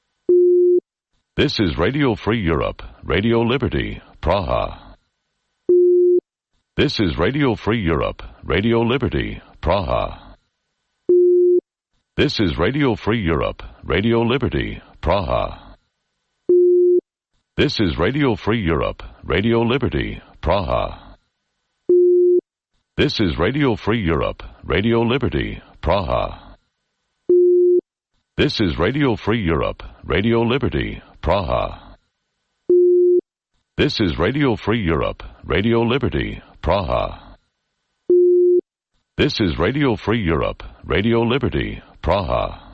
This is Radio Free Europe, Radio Liberty, Praha. This is Radio Free Europe, Radio Liberty, Praha. This is Radio Free Europe, Radio Liberty, Praha. This is Radio Free Europe, Radio Liberty, Praha. This is Radio Free Europe, Radio Liberty, Praha. This is Radio Free Europe, Radio Liberty, Praha. This is Radio Free Europe, Radio Liberty, Praha. This is Radio Free Europe, Radio Liberty, Praha.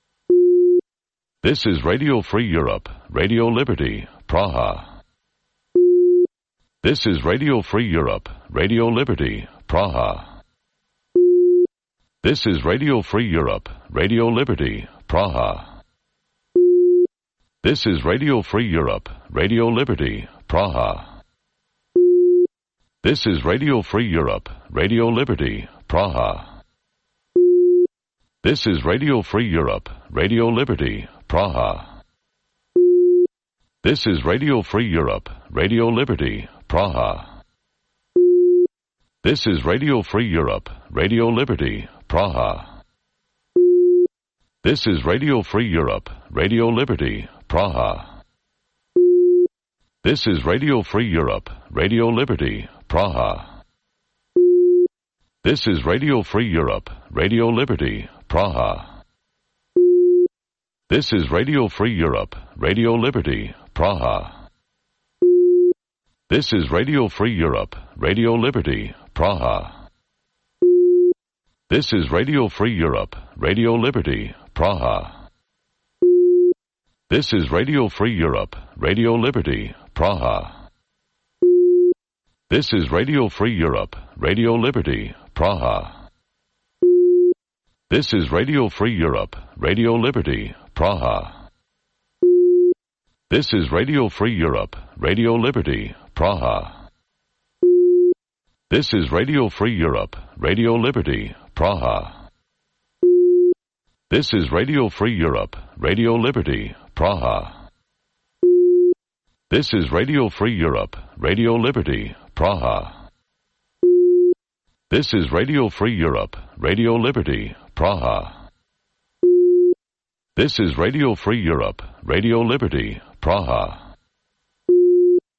This is Radio Free Europe, Radio Liberty, Praha. This is Radio Free Europe, Radio Liberty, Praha. This is Radio Free Europe, Radio Liberty, Praha. This is Radio Free Europe, Radio Liberty, Praha. This is Radio Free Europe, Radio Liberty, Praha. This is Radio Free Europe, Radio Liberty, Praha. This is Radio Free Europe, Radio Liberty, Praha. This is Radio Free Europe, Radio Liberty, Praha. This is Radio Free Europe, Radio Liberty, Praha. This is Radio Free Europe, Radio Liberty, Praha. This is Radio Free Europe, Radio Liberty, Praha. This is Radio Free Europe, Radio Liberty, Praha. This is Radio Free Europe, Radio Liberty, Praha. This is Radio Free Europe, Radio Liberty, Praha. This is Radio Free Europe, Radio Liberty, Praha. This is Radio Free Europe, Radio Liberty, Praha. This is Radio Free Europe, Radio Liberty, Praha. This is Radio Free Europe, Radio Liberty, Praha. This is Radio Free Europe, Radio Liberty, Praha. This is Radio Free Europe, Radio Liberty, Praha. This is Radio Free Europe, Radio Liberty, Praha. This is Radio Free Europe, Radio Liberty, Praha. This is Radio Free Europe, Radio Liberty, Praha.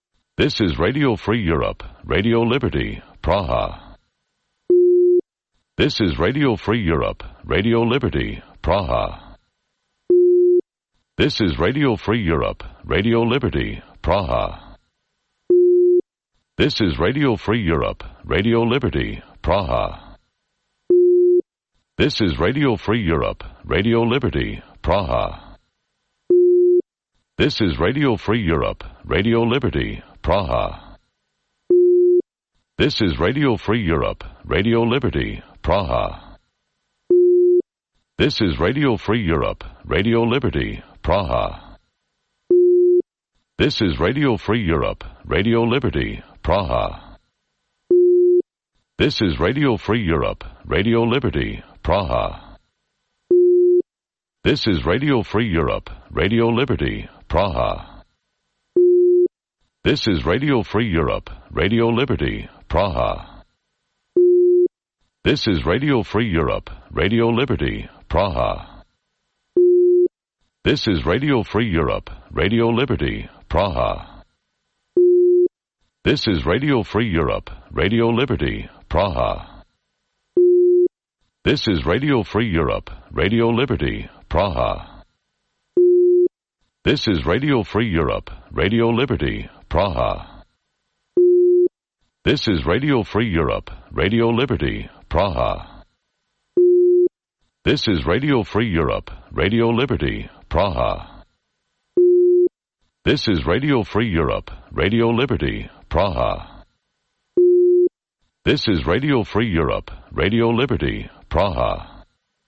This is Radio Free Europe, Radio Liberty, Praha. This is Radio Free Europe, Radio Liberty, Praha. This is Radio Free Europe, Radio Liberty, Praha. This is Radio Free Europe, Radio Liberty, Praha. This is Radio Free Europe, Radio Liberty, Praha. This is Radio Free Europe, Radio Liberty, Praha. This is Radio Free Europe, Radio Liberty, Praha. This is Radio Free Europe, Radio Liberty, Praha. This is Radio Free Europe, Radio Liberty, Praha. This is Radio Free Europe, Radio Liberty, Praha. This is Radio Free Europe, Radio Liberty, Praha. This is Radio Free Europe, Radio Liberty, Praha. This is Radio Free Europe, Radio Liberty, Praha. This is Radio Free Europe, Radio Liberty, Praha. This is Radio Free Europe, Radio Liberty, Praha. This is Radio Free Europe, Radio Liberty, Praha. This is Radio Free Europe, Radio Liberty, Praha. This is Radio Free Europe, Radio Liberty, Praha. This is Radio Free Europe, Radio Liberty, Praha. This is Radio Free Europe, Radio Liberty, Praha. This is Radio Free Europe, Radio Liberty, Praha.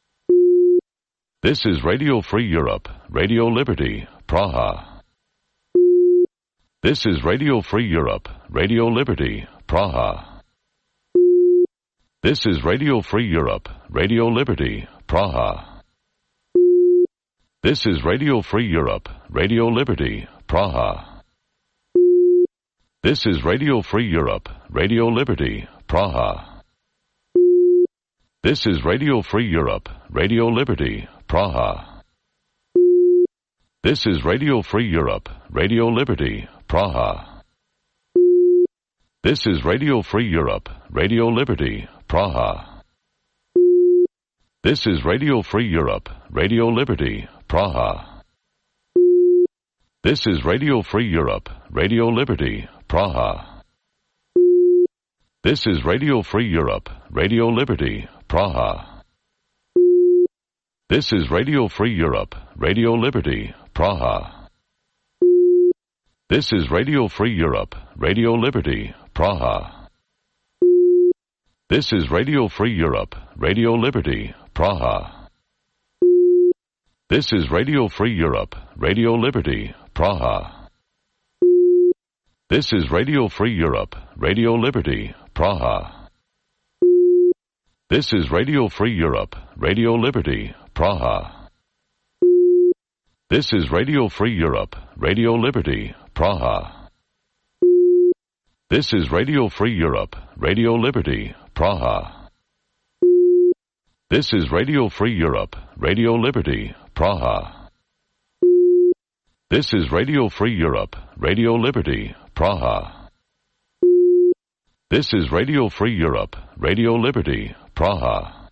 This is Radio Free Europe, Radio Liberty, Praha. This is Radio Free Europe, Radio Liberty, Praha. This is Radio Free Europe, Radio Liberty, Praha. This is Radio Free Europe, Radio Liberty, Praha. This is Radio Free Europe, Radio Liberty, Praha. This is Radio Free Europe, Radio Liberty, Praha. This is Radio Free Europe, Radio Liberty, Praha. This is Radio Free Europe, Radio Liberty, Praha. This is Radio Free Europe, Radio Liberty, Praha. This is Radio Free Europe, Radio Liberty, Praha. This is Radio Free Europe, Radio Liberty, Praha. This is Radio Free Europe, Radio Liberty, Praha. This is Radio Free Europe, Radio Liberty, Praha. This is Radio Free Europe, Radio Liberty, Praha. This is Radio Free Europe, Radio Liberty, Praha. This is Radio Free Europe, Radio Liberty, Praha. This is Radio Free Europe, Radio Liberty, Praha. This is Radio Free Europe, Radio Liberty, Praha. This is Radio Free Europe, Radio Liberty, Praha. This is Radio Free Europe, Radio Liberty, Praha. This is Radio Free Europe, Radio Liberty, Praha. This is Radio Free Europe, Radio Liberty, Praha.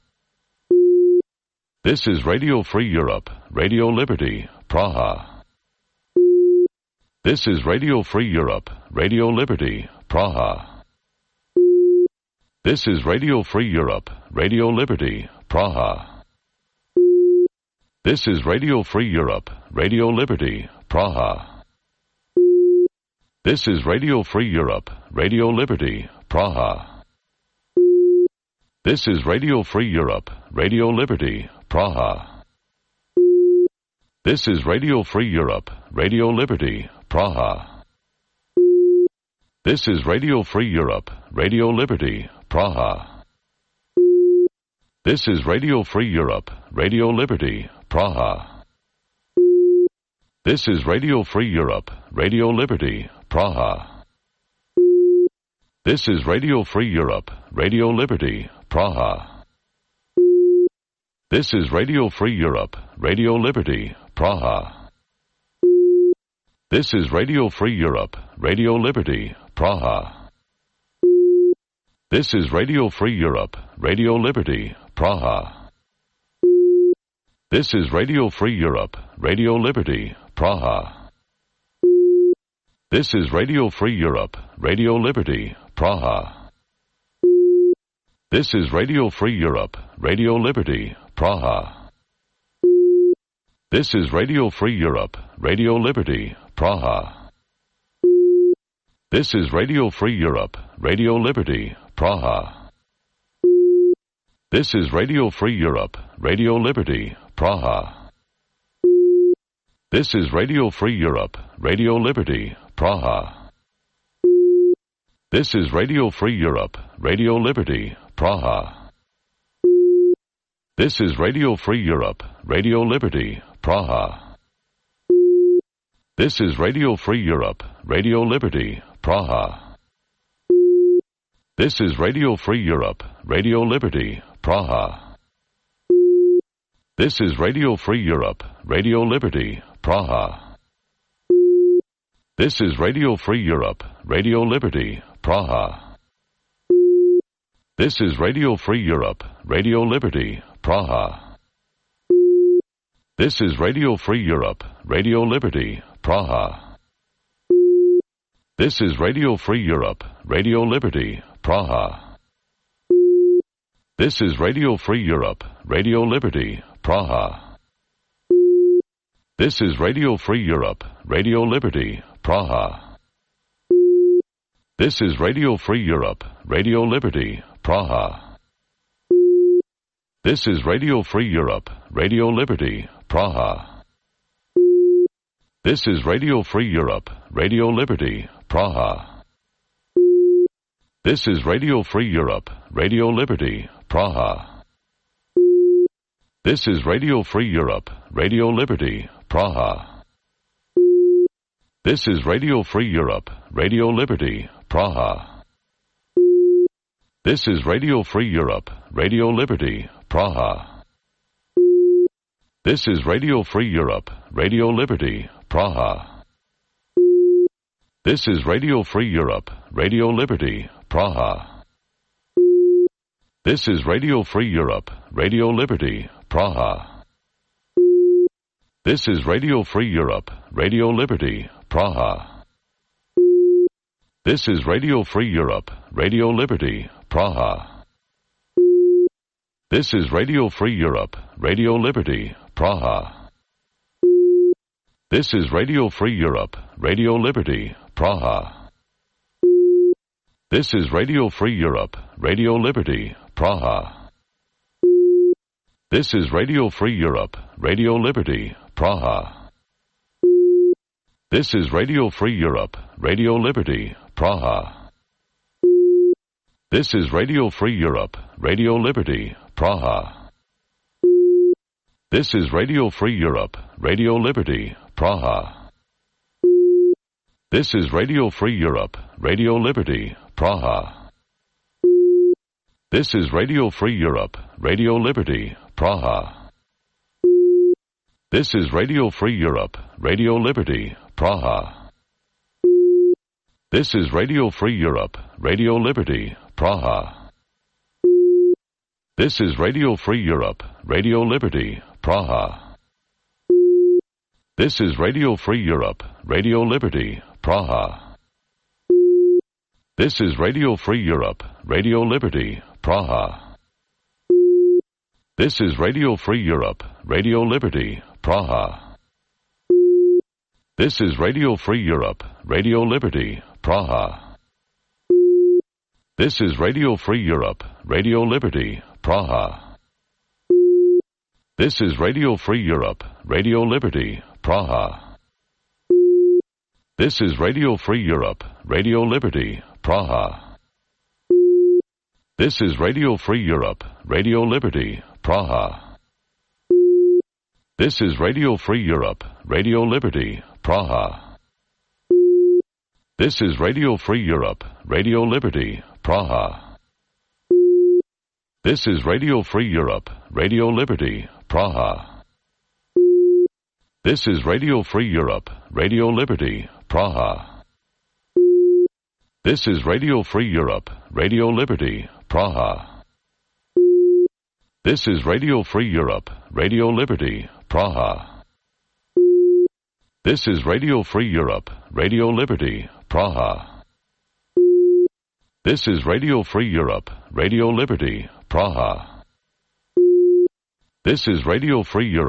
This is Radio Free Europe, Radio Liberty, Praha. This is Radio Free Europe, Radio Liberty, Praha. This is Radio Free Europe, Radio Liberty, Praha. This is Radio Free Europe, Radio Liberty, Praha. This is Radio Free Europe, Radio Liberty, Praha. This is Radio Free Europe, Radio Liberty, Praha. This is Radio Free Europe, Radio Liberty, Praha. This is Radio Free Europe, Radio Liberty, Praha. This is Radio Free Europe, Radio Liberty, Praha. This is Radio Free Europe, Radio Liberty, Praha. This is Radio Free Europe, Radio Liberty, Praha. This is Radio Free Europe, Radio Liberty, Praha. This is Radio Free Europe, Radio Liberty, Praha. This is Radio Free Europe, Radio Liberty, Praha. This is Radio Free Europe, Radio Liberty, Praha. This is Radio Free Europe, Radio Liberty, Praha. This is Radio Free Europe, Radio Liberty, Praha. This is Radio Free Europe, Radio Liberty, Praha. This is Radio Free Europe, Radio Liberty, Praha. This is Radio Free Europe, Radio Liberty, Praha. This is Radio Free Europe, Radio Liberty, Praha. This is Radio Free Europe, Radio Liberty, Praha. This is Radio Free Europe, Radio Liberty, Praha. This is Radio Free Europe, Radio Liberty, Praha. This is Radio Free Europe, Radio Liberty, Praha. This is Radio Free Europe, Radio Liberty, Praha. This is Radio Free Europe, Radio Liberty, Praha. This is Radio Free Europe, Radio Liberty, Praha. This is Radio Free Europe, Radio Liberty, Praha. This is Radio Free Europe, Radio Liberty, Praha. This is Radio Free Europe, Radio Liberty, Praha. This is Radio Free Europe, Radio Liberty, Praha. This is Radio Free Europe, Radio Liberty, Praha. This is Radio Free Europe, Radio Liberty, Praha. This is Radio Free Europe, Radio Liberty, Praha. This is Radio Free Europe, Radio Liberty, Praha. This is Radio Free Europe, Radio Liberty, Praha. This is Radio Free Europe, Radio Liberty, Praha. This is Radio Free Europe, Radio Liberty, Praha. This is Radio Free Europe, Radio Liberty, Praha. This is Radio Free Europe, Radio Liberty, Praha. This is Radio Free Europe, Radio Liberty, Praha. This is Radio Free Europe, Radio Liberty, Praha. This is Radio Free Europe, Radio Liberty, Praha. This is Radio Free Europe, Radio Liberty, Praha. This is Radio Free Europe, Radio Liberty, Praha. This is Radio Free Europe, Radio Liberty, Praha. This is Radio Free Europe, Radio Liberty, Praha. This is Radio Free Europe, Radio Liberty, Praha. This is Radio Free Europe, Radio Liberty, Praha. This is Radio Free Europe, Radio Liberty, Praha. This is Radio Free Europe, Radio Liberty, Praha. This is Radio Free Europe, Radio Liberty, Praha. This is Radio Free Europe, Radio Liberty, Praha. This is Radio Free Europe, Radio Liberty, Praha. This is Radio Free Europe, Radio Liberty, Praha. This is Radio Free Europe, Radio Liberty, Praha. This is Radio Free Europe, Radio Liberty, Praha. This is Radio Free Europe, Radio Liberty, Praha. This is Radio Free Europe, Radio Liberty, Praha. This is Radio Free Europe, Radio Liberty, Praha. This is Radio Free Europe, Radio Liberty, Praha. This is Radio Free Europe, Radio Liberty, Praha. This is Radio Free Europe, Radio Liberty, Praha. This is Radio Free Europe, Radio Liberty, Praha. This is Radio Free Europe, Radio Liberty, Praha. This is Radio Free Europe, Radio Liberty, Praha. This is Radio Free Europe, Radio Liberty, Praha. This is Radio Free Europe, Radio Liberty, Praha. This is Radio Free Europe, Radio Liberty, Praha. This is Radio Free Europe, Radio Liberty, Praha. This is Radio Free Europe, Radio Liberty, Praha. This is Radio Free Europe.